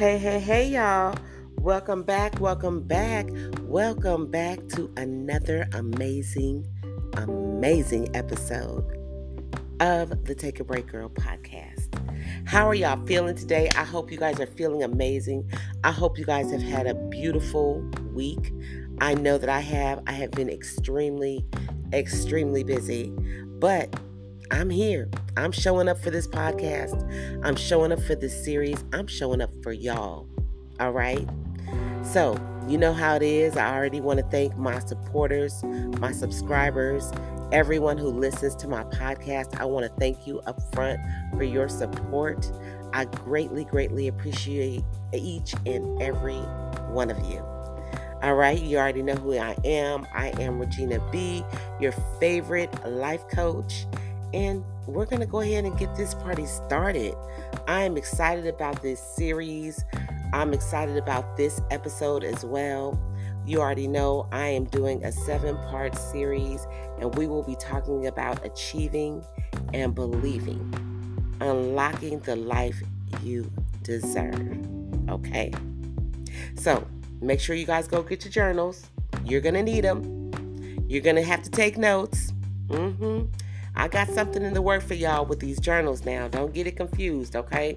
Hey, y'all. Welcome back to another amazing episode of the Take a Break Girl podcast. How are y'all feeling today? I hope you guys are feeling amazing. I hope you guys have had a beautiful week. I know that I have. I have been extremely busy, but I'm here. I'm showing up for this podcast. I'm showing up for this series. I'm showing up for y'all. All right? So, you know how it is. I already want to thank my supporters, my subscribers, everyone who listens to my podcast. I want to thank you up front for your support. I greatly appreciate each and every one of you. All right, you already know who I am. I am Regina B., your favorite life coach. And we're going to go ahead and get this party started. I am excited about this series. I'm excited about this episode as well. You already know I am doing a 7-part series, and we will be talking about achieving and believing, unlocking the life you deserve. Okay? So make sure you guys go get your journals. You're going to need them. You're going to have to take notes. I got something in the work for y'all with these journals now. Don't get it confused, okay?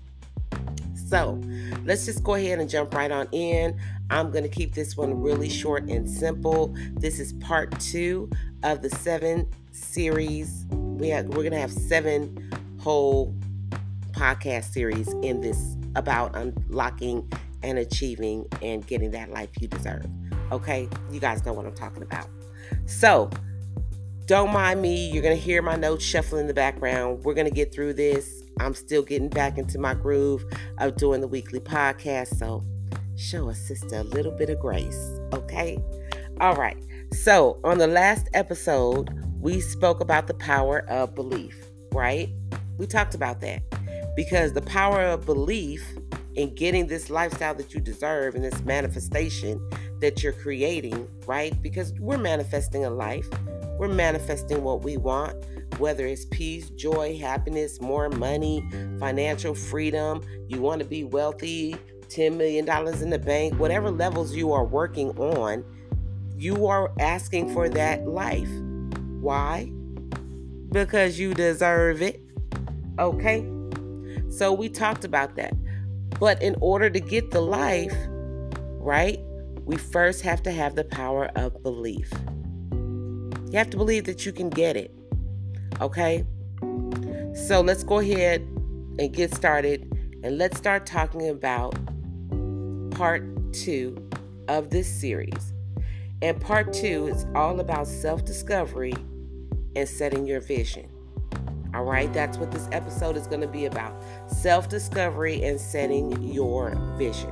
So, let's just go ahead and jump right on in. I'm going to keep this one really short and simple. This is part 2 of the 7 series. We're going to have 7 whole podcast series in this about unlocking and achieving and getting that life you deserve. Okay? You guys know what I'm talking about. So, don't mind me. You're going to hear my notes shuffling in the background. We're going to get through this. I'm still getting back into my groove of doing the weekly podcast. So show a sister a little bit of grace. Okay? All right. So on the last episode, we spoke about the power of belief, right? We talked about that because the power of belief in getting this lifestyle that you deserve and this manifestation that you're creating, right? Because we're manifesting a life. We're manifesting what we want, whether it's peace, joy, happiness, more money, financial freedom. You want to be wealthy, $10 million in the bank, whatever levels you are working on, you are asking for that life. Why? Because you deserve it. Okay? So we talked about that. But in order to get the life, right, we first have to have the power of belief. You have to believe that you can get it. Okay? So let's go ahead and get started. And let's start talking about part 2 of this series. And part 2 is all about self-discovery and setting your vision. All right? That's what this episode is going to be about. Self-discovery and setting your vision.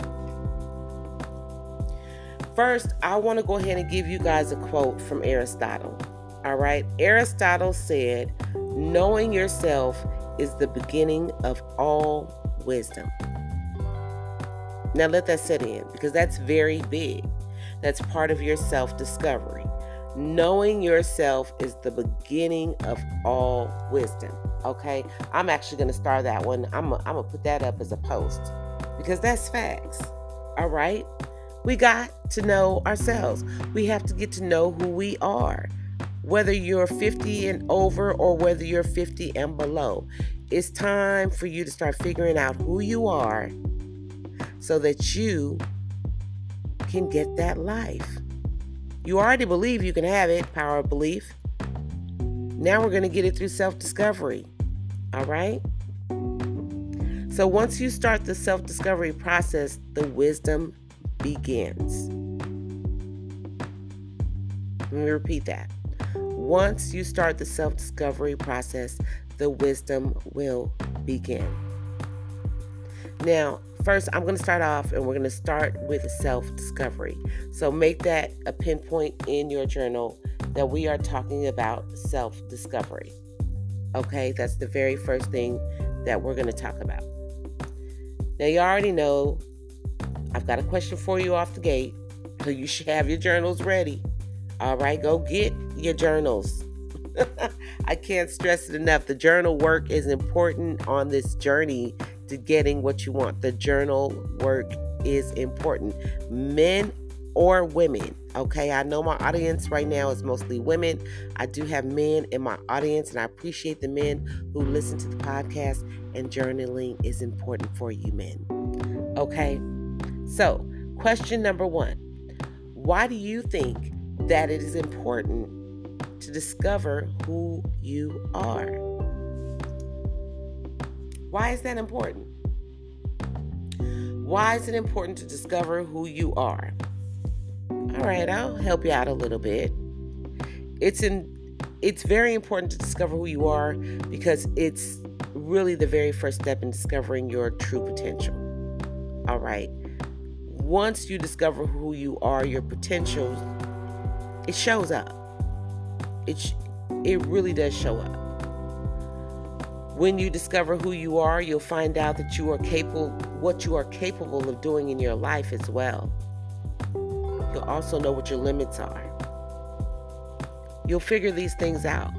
First, I want to go ahead and give you guys a quote from Aristotle. All right. Aristotle said, knowing yourself is the beginning of all wisdom. Now let that set in because that's very big. That's part of your self-discovery. Knowing yourself is the beginning of all wisdom. Okay. I'm actually going to start that one. I'm going to put that up as a post because that's facts. All right. We got to know ourselves. We have to get to know who we are. Whether you're 50 and over or whether you're 50 and below, it's time for you to start figuring out who you are so that you can get that life. You already believe you can have it, power of belief. Now we're going to get it through self-discovery. All right? So once you start the self-discovery process, the wisdom begins. Let me repeat that. Once you start the self-discovery process, the wisdom will begin. Now, first, I'm going to start off and we're going to start with self-discovery. So make that a pinpoint in your journal that we are talking about self-discovery. Okay, that's the very first thing that we're going to talk about. Now, you already know I've got a question for you off the gate, so you should have your journals ready. All right, go get your journals. I can't stress it enough. The journal work is important on this journey to getting what you want. The journal work is important. Men or women, okay? I know my audience right now is mostly women. I do have men in my audience, and I appreciate the men who listen to the podcast, and journaling is important for you men, okay? So, question number 1. Why do you think that it is important to discover who you are? Why is that important? Why is it important to discover who you are? All right, I'll help you out a little bit. It's very important to discover who you are because it's really the very first step in discovering your true potential. All right. Once you discover who you are, your potential, it shows up. It really does show up. When you discover who you are, you'll find out that what you are capable of doing in your life as well. You'll also know what your limits are. You'll figure these things out.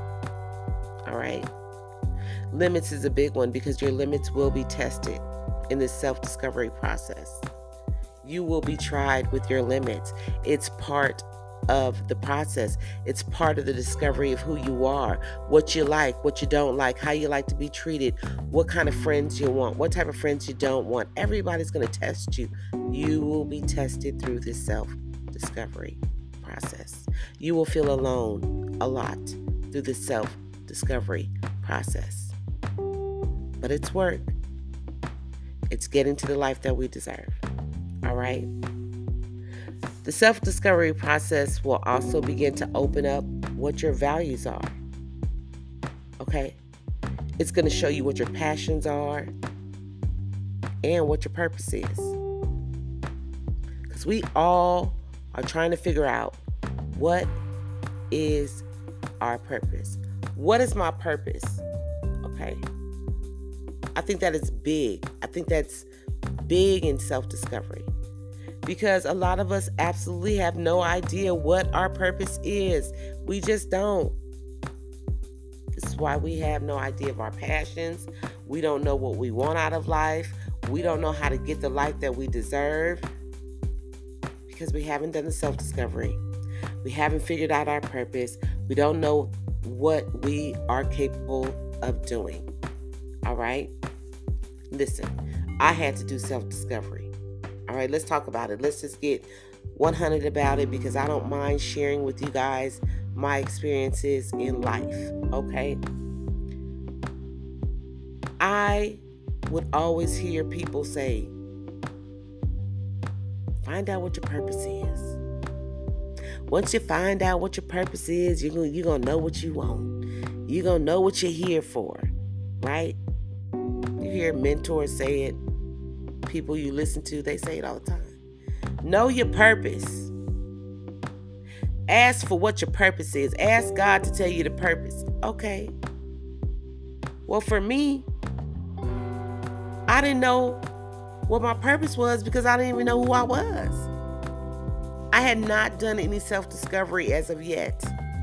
All right? Limits is a big one because your limits will be tested in this self-discovery process. You will be tried with your limits. It's part of the process. It's part of the discovery of who you are, what you like, what you don't like, how you like to be treated, what kind of friends you want, what type of friends you don't want. Everybody's going to test you. You will be tested through this self-discovery process. You will feel alone a lot through this self-discovery process. But it's work. It's getting to the life that we deserve. All right? The self-discovery process will also begin to open up what your values are. Okay? It's going to show you what your passions are and what your purpose is. Because we all are trying to figure out what is our purpose. What is my purpose? Okay? I think that is big. I think that's big in self-discovery. Because a lot of us absolutely have no idea what our purpose is. We just don't. This is why we have no idea of our passions. We don't know what we want out of life. We don't know how to get the life that we deserve. Because we haven't done the self-discovery. We haven't figured out our purpose. We don't know what we are capable of doing. All right? Listen, I had to do self-discovery. All right, let's talk about it. Let's just get 100 about it because I don't mind sharing with you guys my experiences in life, okay? I would always hear people say, find out what your purpose is. Once you find out what your purpose is, you're going to know what you want. You're going to know what you're here for, right? You hear mentors say it. People you listen to, they say it all the time. Know your purpose. Ask for what your purpose is. Ask God to tell you the purpose. Okay. Well, for me, I didn't know what my purpose was because I didn't even know who I was. I had not done any self-discovery as of yet.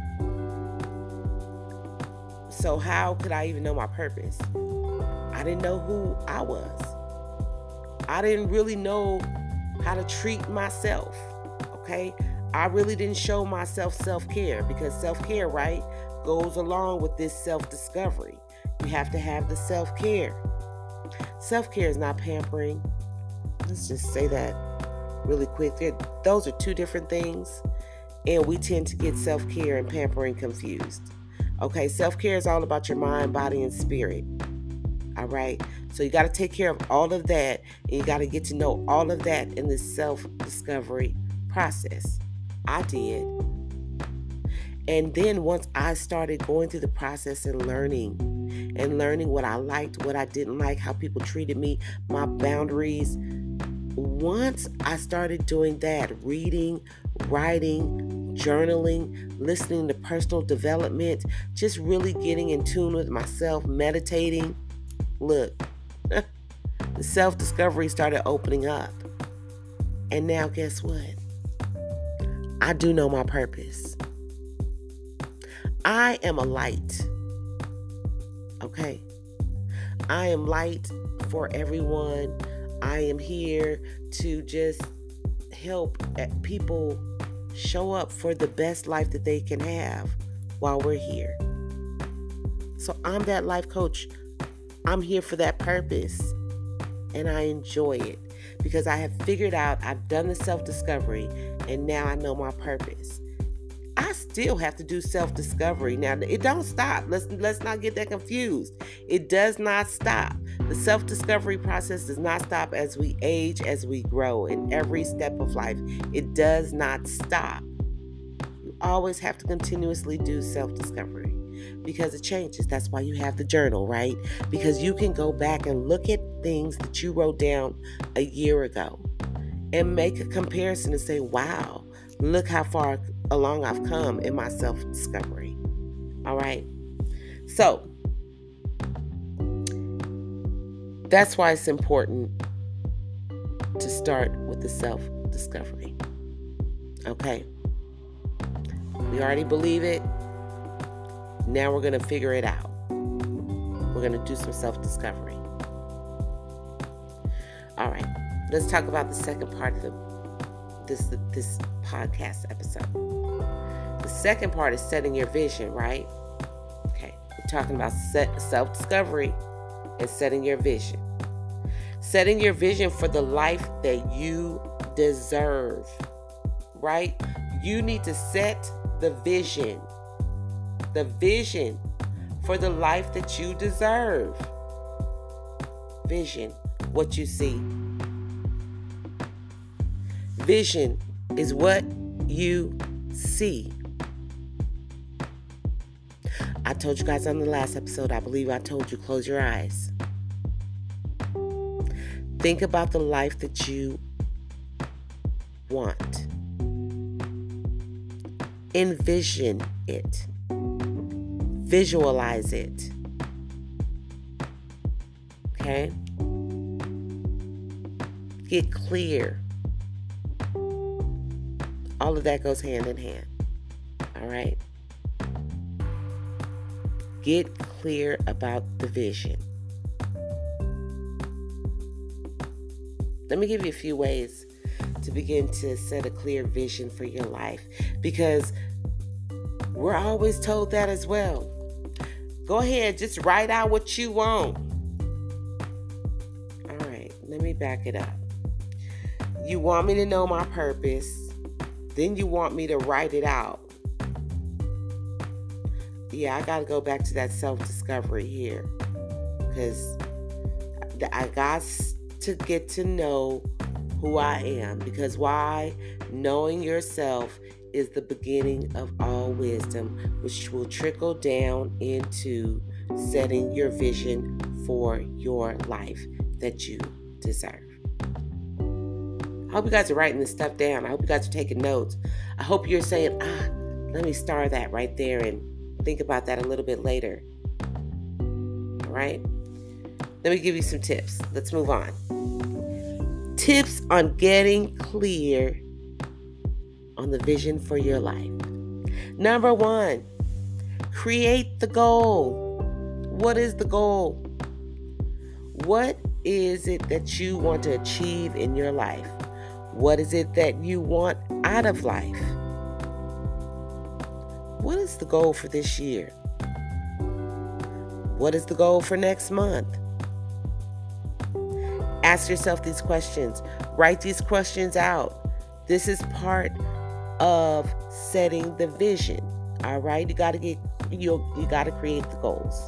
So how could I even know my purpose? I didn't know who I was. I didn't really know how to treat myself, okay? I really didn't show myself self-care because self-care, right, goes along with this self-discovery. You have to have the self-care. Self-care is not pampering. Let's just say that really quick. Those are two different things, and we tend to get self-care and pampering confused. Okay, self-care is all about your mind, body, and spirit. All right? So you got to take care of all of that, and you got to get to know all of that in the self-discovery process. I did. And then once I started going through the process and learning what I liked, what I didn't like, how people treated me, my boundaries, once I started doing that, reading, writing, journaling, listening to personal development, just really getting in tune with myself, meditating, look, the self-discovery started opening up. And now guess what? I do know my purpose. I am a light. Okay? I am light for everyone. I am here to just help people show up for the best life that they can have while we're here. So I'm that life coach. I'm here for that purpose, and I enjoy it because I have figured out, I've done the self-discovery, and now I know my purpose. I still have to do self-discovery. Now, it don't stop. Let's not get that confused. It does not stop. The self-discovery process does not stop as we age, as we grow in every step of life. It does not stop. You always have to continuously do self-discovery because it changes. That's why you have the journal, right? Because you can go back and look at things that you wrote down a year ago and make a comparison and say, wow, look how far along I've come in my self-discovery. All right. So that's why it's important to start with the self-discovery. Okay. We already believe it. Now we're going to figure it out. We're going to do some self-discovery. All right. Let's talk about the second part of this podcast episode. The second part is setting your vision, right? Okay. We're talking about self-discovery and setting your vision. Setting your vision for the life that you deserve, right? You need to set the vision for the life that you deserve. Vision, what you see. Vision is what you see. I told you guys on the last episode, I believe I told you, close your eyes. Think about the life that you want. Envision it. Visualize it. Okay? Get clear. All of that goes hand in hand. All right? Get clear about the vision. Let me give you a few ways to begin to set a clear vision for your life, because we're always told that as well. Go ahead, just write out what you want. All right, let me back it up. You want me to know my purpose, then you want me to write it out. Yeah, I got to go back to that self-discovery here, because I got to get to know who I am. Because why? Knowing yourself is the beginning of all wisdom, which will trickle down into setting your vision for your life that you deserve. I hope you guys are writing this stuff down. I hope you guys are taking notes. I hope you're saying, let me star that right there and think about that a little bit later. All right? Let me give you some tips. Let's move on. Tips on getting clear on the vision for your life. Number 1, create the goal. What is the goal? What is it that you want to achieve in your life? What is it that you want out of life? What is the goal for this year? What is the goal for next month? Ask yourself these questions. Write these questions out. This is part of setting the vision. All right? You got to create the goals.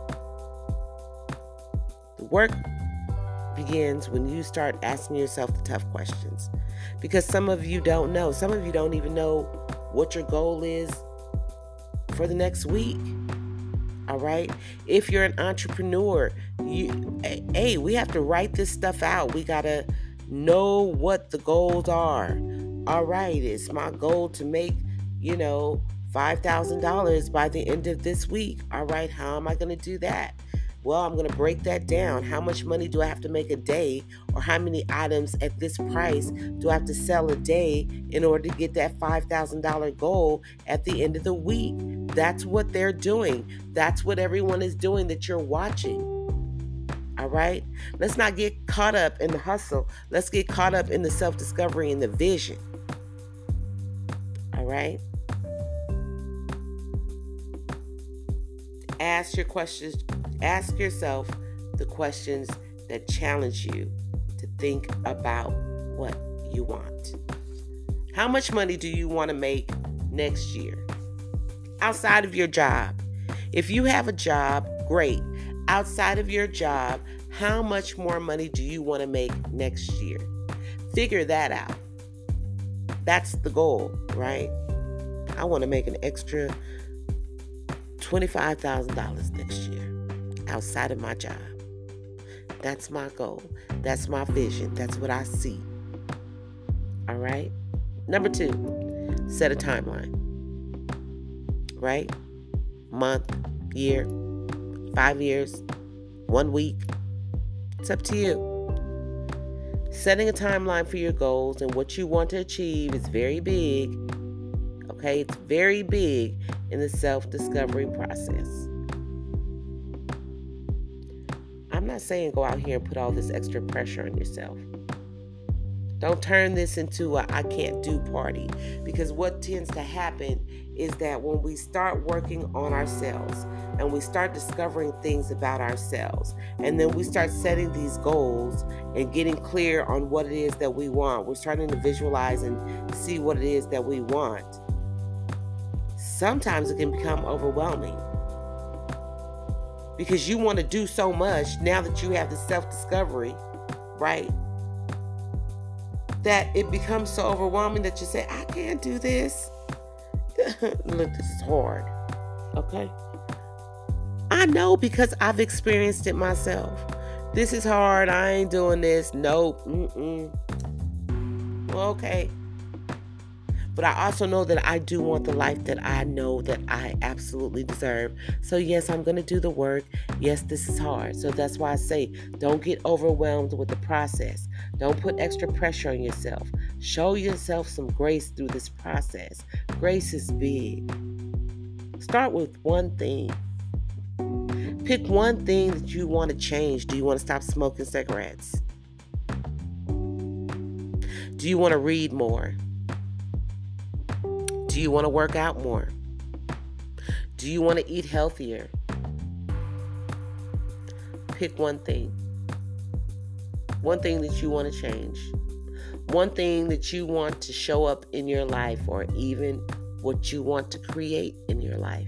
The work begins when you start asking yourself the tough questions. Because some of you don't know. Some of you don't even know what your goal is for the next week. All right? If you're an entrepreneur, we have to write this stuff out. We got to know what the goals are. All right, it's my goal to make, $5,000 by the end of this week. All right, how am I going to do that? Well, I'm going to break that down. How much money do I have to make a day? Or how many items at this price do I have to sell a day in order to get that $5,000 goal at the end of the week? That's what they're doing. That's what everyone is doing that you're watching. All right? Let's not get caught up in the hustle. Let's get caught up in the self-discovery and the vision. All right? Ask yourself the questions that challenge you to think about what you want. How much money do you want to make next year? Outside of your job. If you have a job, great. Outside of your job, how much more money do you want to make next year? Figure that out. That's the goal, right? I want to make an extra $25,000 next year outside of my job. That's my goal. That's my vision. That's what I see. All right? Number 2, set a timeline. Right? Month, year, 5 years, 1 week. It's up to you. Setting a timeline for your goals and what you want to achieve is very big. Okay? It's very big in the self-discovery process. I'm not saying go out here and put all this extra pressure on yourself. Don't turn this into a I can't do party, because what tends to happen is that when we start working on ourselves and we start discovering things about ourselves, and then we start setting these goals and getting clear on what it is that we want, we're starting to visualize and see what it is that we want. Sometimes it can become overwhelming because you want to do so much now that you have the self-discovery, right? That it becomes so overwhelming that you say, I can't do this. Look, this is hard. Okay? I know because I've experienced it myself. This is hard. I ain't doing this. Nope. Well, okay. But I also know that I do want the life that I know that I absolutely deserve. So yes, I'm going to do the work. Yes, this is hard. So that's why I say, don't get overwhelmed with the process. Don't put extra pressure on yourself. Show yourself some grace through this process. Grace is big. Start with one thing. Pick one thing that you want to change. Do you want to stop smoking cigarettes? Do you want to read more? Do you want to work out more? Do you want to eat healthier? Pick one thing. One thing that you want to change. One thing that you want to show up in your life, or even what you want to create in your life.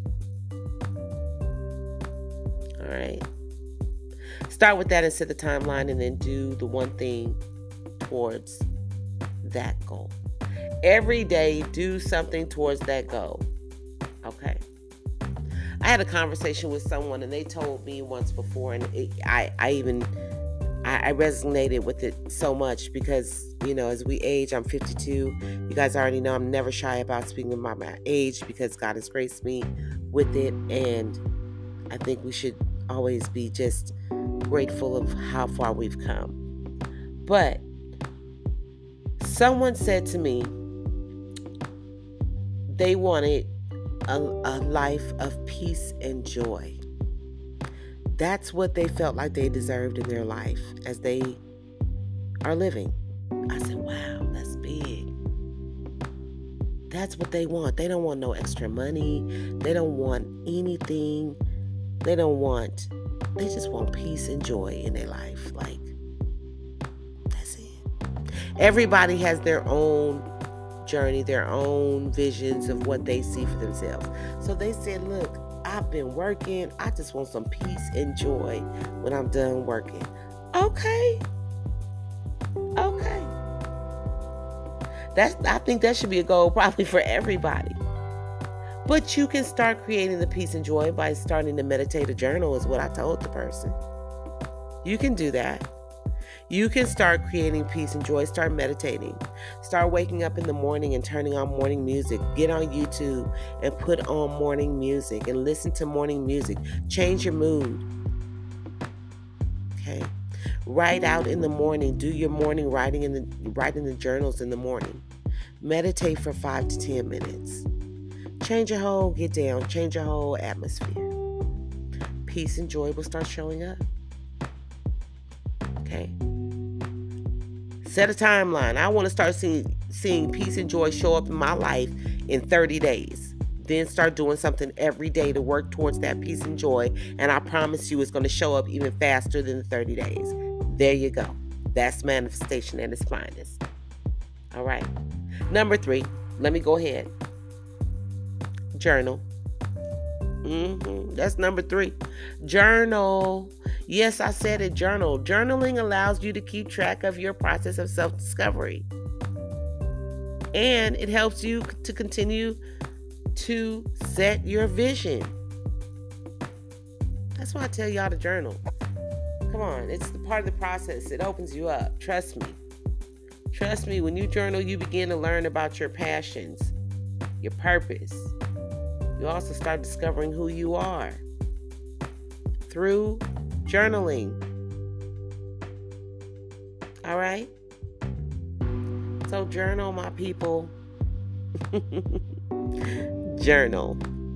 All right. Start with that and set the timeline, and then do the one thing towards that goal. Every day, do something towards that goal. Okay. I had a conversation with someone, and they told me once before, and I resonated with it so much because, you know, as we age, I'm 52. You guys already know I'm never shy about speaking about my age because God has graced me with it, and I think we should always be just grateful of how far we've come. But someone said to me, they wanted a life of peace and joy. That's what they felt like they deserved in their life as they are living. I said, wow, that's big. That's what they want. They don't want no extra money. They don't want anything. They just want peace and joy in their life. Like, that's it. Everybody has their own journey, their own visions of what they see for themselves. So they said, look, I've been working. I just want some peace and joy when I'm done working. Okay. I think that should be a goal probably for everybody. But you can start creating the peace and joy by starting to meditate or journal, is what I told the person. You can do that. You can start creating peace and joy. Start meditating. Start waking up in the morning and turning on morning music. Get on YouTube and put on morning music and listen to morning music. Change your mood. Okay? Write out in the morning. Do your morning writing write in the journals in the morning. Meditate for 5 to 10 minutes. Change your whole atmosphere. Peace and joy will start showing up. Okay. Set a timeline. I want to start seeing peace and joy show up in my life in 30 days. Then start doing something every day to work towards that peace and joy. And I promise you it's going to show up even faster than the 30 days. There you go. That's manifestation at its finest. All right. Number 3, let me go ahead. Journal. That's number 3. Journal. Yes, I said it, journal. Journaling allows you to keep track of your process of self-discovery. And it helps you to continue to set your vision. That's why I tell y'all to journal. Come on, it's the part of the process. It opens you up. Trust me. Trust me, when you journal, you begin to learn about your passions, your purpose. You also start discovering who you are through journaling. All right? So journal, my people. Journal.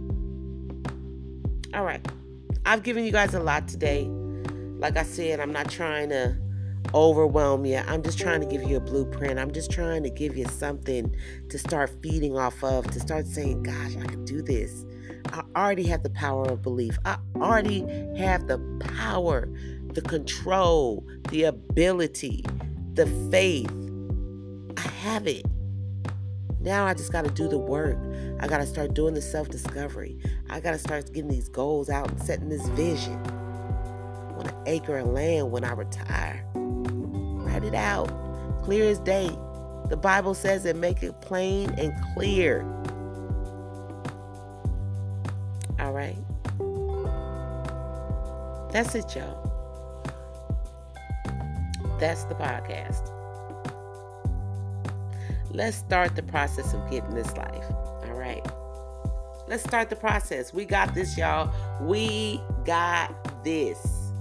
All right. I've given you guys a lot today. Like I said, I'm not trying to overwhelm you. I'm just trying to give you a blueprint. I'm just trying to give you something to start feeding off of, to start saying, gosh, I can do this. I already have the power of belief. I already have the power, the control, the ability, the faith. I have it. Now I just got to do the work. I got to start doing the self-discovery. I got to start getting these goals out and setting this vision. I want an acre of land when I retire. Write it out. Clear as day. The Bible says it, make it plain and clear. All right. That's it, y'all. That's the podcast. Let's start the process of getting this life. All right. Let's start the process. We got this, y'all. We got this.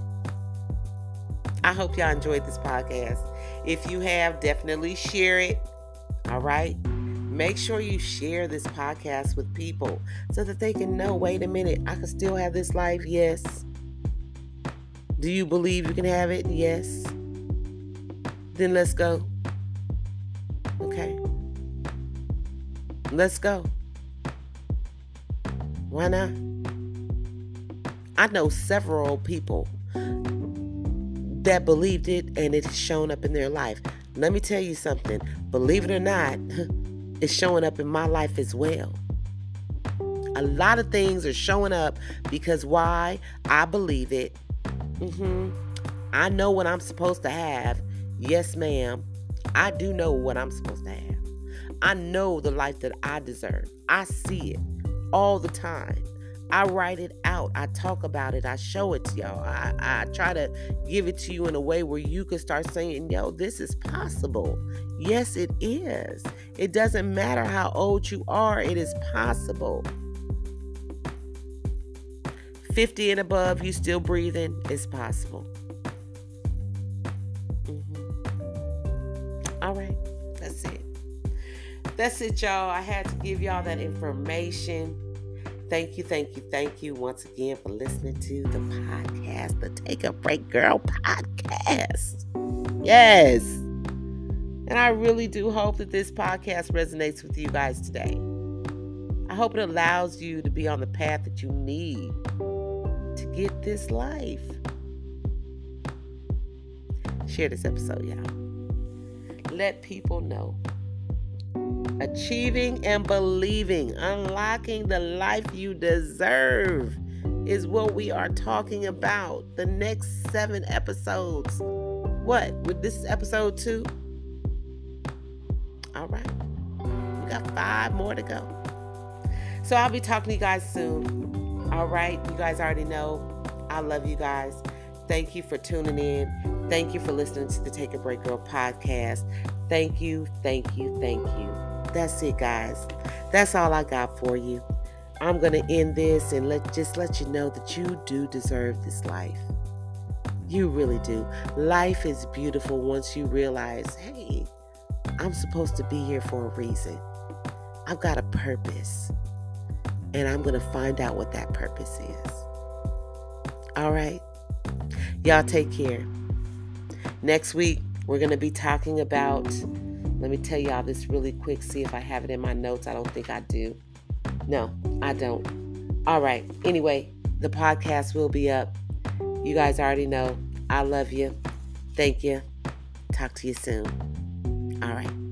I hope y'all enjoyed this podcast. If you have, definitely share it. All right. Make sure you share this podcast with people so that they can know, wait a minute, I can still have this life. Yes. Do you believe you can have it? Yes. Then let's go. Okay. Let's go. Why not? I know several people that believed it and it has shown up in their life. Let me tell you something. Believe it or not, it's showing up in my life as well. A lot of things are showing up because why? I believe it. I know what I'm supposed to have. Yes, ma'am. I do know what I'm supposed to have. I know the life that I deserve. I see it all the time. I write it out. I talk about it. I show it to y'all. I try to give it to you in a way where you can start saying, yo, this is possible. Yes, it is. It doesn't matter how old you are. It is possible. 50 and above, you still breathing, it's possible. All right. That's it. That's it, y'all. I had to give y'all that information. Thank you once again for listening to the podcast, the Take a Break Girl podcast. Yes. And I really do hope that this podcast resonates with you guys today. I hope it allows you to be on the path that you need to get this life. Share this episode, y'all. Let people know. Achieving and believing, unlocking the life you deserve is what we are talking about. The next 7 episodes. What? With this episode 2? All right. We got 5 more to go. So I'll be talking to you guys soon. All right. You guys already know I love you guys. Thank you for tuning in. Thank you for listening to the Take a Break Girl podcast. Thank you. That's it, guys. That's all I got for you. I'm going to end this and let you know that you do deserve this life. You really do. Life is beautiful once you realize, hey, I'm supposed to be here for a reason. I've got a purpose. And I'm going to find out what that purpose is. All right? Y'all take care. Next week, we're going to be talking about, let me tell y'all this really quick, see if I have it in my notes. I don't think I do. No, I don't. All right. Anyway, the podcast will be up. You guys already know. I love you. Thank you. Talk to you soon. All right.